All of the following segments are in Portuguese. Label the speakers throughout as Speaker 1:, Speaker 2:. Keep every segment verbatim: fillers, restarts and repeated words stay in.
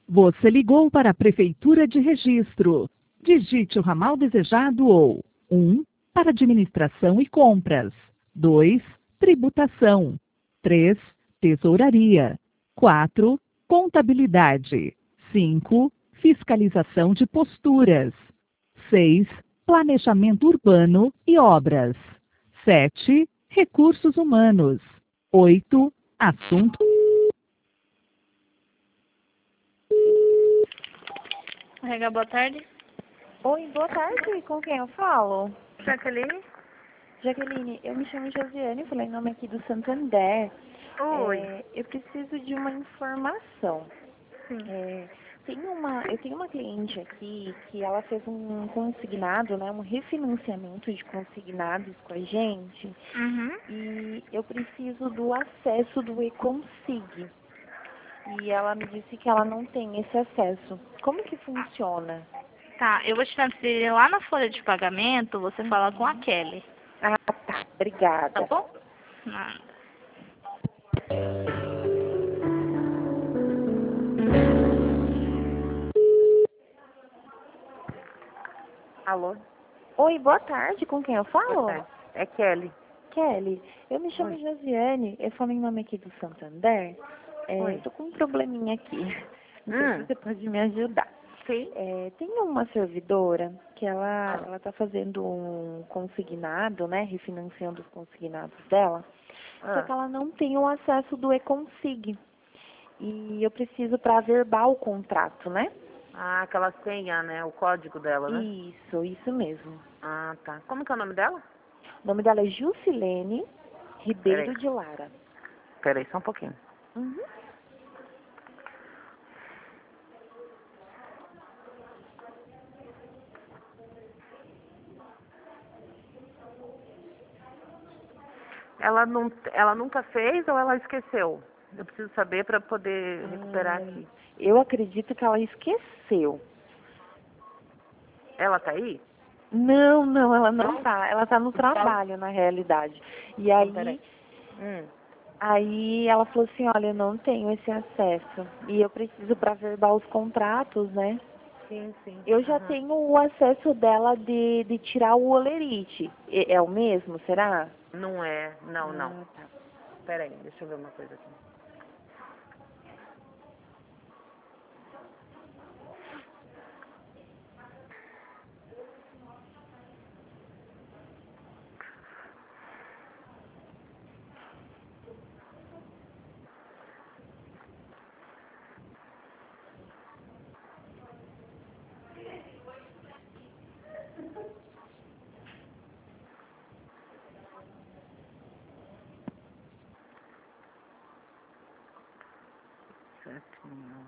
Speaker 1: Você ligou para a Prefeitura de Registro. Digite o ramal desejado ou um para administração e compras, dois tributação, três tesouraria, quatro contabilidade, cinco fiscalização de posturas, seis planejamento urbano e obras, sete recursos humanos, oito assunto.
Speaker 2: Rega, boa tarde.
Speaker 3: Oi, boa tarde. Com quem eu falo?
Speaker 2: Jaqueline?
Speaker 3: Jaqueline, eu me chamo Josiane, falei em nome aqui do Santander.
Speaker 2: Oi.
Speaker 3: É, eu preciso de uma informação.
Speaker 2: Sim.
Speaker 3: É, tem uma, eu tenho uma cliente aqui que ela fez um consignado, né, um refinanciamento de consignados com a gente.
Speaker 2: Uhum.
Speaker 3: E eu preciso do acesso do E-Consig. E ela me disse que ela não tem esse acesso. Como que funciona?
Speaker 2: Tá, eu vou te transferir lá na folha de pagamento, você fala com a Kelly.
Speaker 3: Ah, tá. Obrigada.
Speaker 2: Tá bom? Nada.
Speaker 4: Alô?
Speaker 3: Oi, boa tarde. Com quem eu falo?
Speaker 4: Boa tarde. É Kelly.
Speaker 3: Kelly, eu me chamo
Speaker 4: Oi.
Speaker 3: Josiane, eu falo em nome aqui do Santander. É,
Speaker 4: Oi.
Speaker 3: eu tô com um probleminha aqui. Não sei
Speaker 4: Hum.
Speaker 3: se você pode me ajudar.
Speaker 4: Sim.
Speaker 3: É, tem uma servidora que ela ela tá fazendo um consignado, né, refinanciando os consignados dela, só que
Speaker 4: Ah.
Speaker 3: ela não tem o acesso do E-Consig. E eu preciso para verbal o contrato, né?
Speaker 4: ah, aquela senha, né? O código dela, né?
Speaker 3: Isso, isso mesmo.
Speaker 4: Ah, tá. Como que é o nome dela?
Speaker 3: O nome dela é Jusilene Ribeiro
Speaker 4: Peraí.
Speaker 3: de Lara.
Speaker 4: Peraí, só um pouquinho.
Speaker 3: Uhum.
Speaker 4: Ela, não, ela nunca fez ou ela esqueceu? Eu preciso saber para poder recuperar aqui.
Speaker 3: Eu acredito que ela esqueceu.
Speaker 4: Ela tá aí?
Speaker 3: Não, não, ela não
Speaker 4: Não?
Speaker 3: tá. Ela tá no trabalho, na realidade. E
Speaker 4: Então, peraí.
Speaker 3: aí,
Speaker 4: Hum.
Speaker 3: aí ela falou assim, olha, eu não tenho esse acesso. E eu preciso para verbal os contratos, né?
Speaker 4: Sim, sim.
Speaker 3: Eu já
Speaker 4: Aham.
Speaker 3: tenho o acesso dela de, de tirar o olerite. É, é o mesmo, será?
Speaker 4: Não é. Não, não.
Speaker 3: Ah, tá.
Speaker 4: Peraí, deixa eu ver uma coisa aqui. Certinho.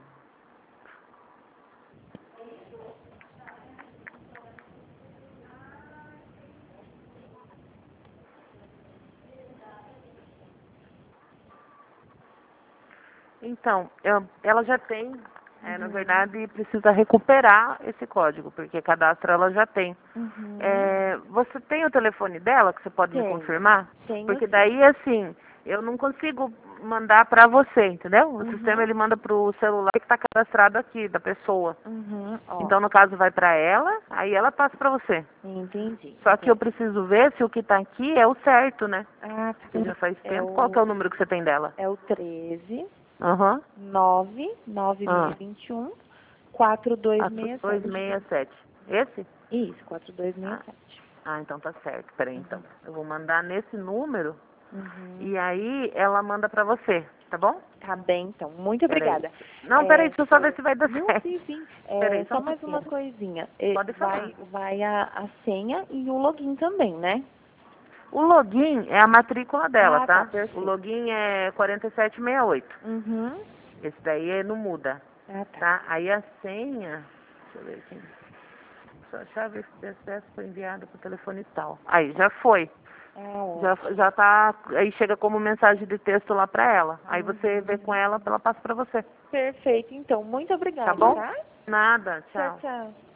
Speaker 4: Então, eu- ela já tem, é, na verdade, precisa recuperar esse código, porque cadastro ela já tem.
Speaker 3: Uhum.
Speaker 4: É, você tem o telefone dela que você pode me
Speaker 3: Tenho.
Speaker 4: confirmar?
Speaker 3: Tenho
Speaker 4: Porque
Speaker 3: sim.
Speaker 4: daí, assim, eu não consigo mandar pra você, entendeu? O
Speaker 3: Uhum.
Speaker 4: sistema ele manda pro celular que tá cadastrado aqui, da pessoa.
Speaker 3: Uhum, ó.
Speaker 4: Então, no caso, vai pra ela, aí ela passa pra você.
Speaker 3: Entendi.
Speaker 4: Só que eu preciso ver se o que tá aqui é o certo, né?
Speaker 3: Ah,
Speaker 4: Porque já faz
Speaker 3: é
Speaker 4: tempo. Qual que é o
Speaker 3: o,
Speaker 4: número que você tem dela?
Speaker 3: é o treze,
Speaker 4: Aham.
Speaker 3: nove, nove
Speaker 4: Ah.
Speaker 3: seis dois um, quatro dois seis
Speaker 4: dois
Speaker 3: sete.
Speaker 4: seis sete. Esse?
Speaker 3: Isso, quatro dois seis
Speaker 4: Ah.
Speaker 3: sete.
Speaker 4: Ah, então tá certo. Peraí, então. Eu vou mandar nesse número
Speaker 3: Uhum.
Speaker 4: e aí ela manda pra você, tá bom?
Speaker 3: Tá bem, então. Muito
Speaker 4: Peraí.
Speaker 3: obrigada.
Speaker 4: Não,
Speaker 3: É,
Speaker 4: peraí, deixa eu só ver se vai dar
Speaker 3: não,
Speaker 4: certo.
Speaker 3: sim, sim. É,
Speaker 4: Peraí, só
Speaker 3: só
Speaker 4: um
Speaker 3: mais uma
Speaker 4: pouquinho.
Speaker 3: coisinha. É,
Speaker 4: Pode falar.
Speaker 3: vai vai a, a senha e o login também, né?
Speaker 4: O login é a matrícula dela,
Speaker 3: Ah, tá,
Speaker 4: tá?
Speaker 3: perfeito.
Speaker 4: O login é quatro sete seis oito.
Speaker 3: Uhum.
Speaker 4: Esse daí não muda,
Speaker 3: Ah, tá.
Speaker 4: tá? Aí a senha, deixa eu ver aqui. Sua chave de acesso foi enviada pro telefone tal. Aí, já foi.
Speaker 3: Ah,
Speaker 4: Já,
Speaker 3: ótimo.
Speaker 4: já tá, aí chega como mensagem de texto lá pra ela. Aí você
Speaker 3: Uhum.
Speaker 4: vê com ela, ela passa pra você.
Speaker 3: Perfeito, então. Muito
Speaker 4: Tá
Speaker 3: obrigada,
Speaker 4: bom?
Speaker 3: tá?
Speaker 4: Nada,
Speaker 3: Tchau,
Speaker 4: tchau.
Speaker 3: tchau.